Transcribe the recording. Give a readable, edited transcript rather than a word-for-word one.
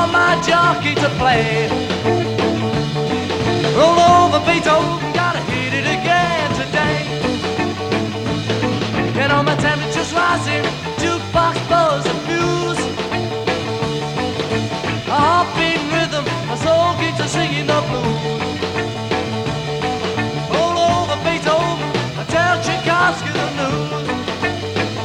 for my jockey to play. Roll over Beethoven, gotta hit it again today. You know my temperature's rising, jukebox buzzing.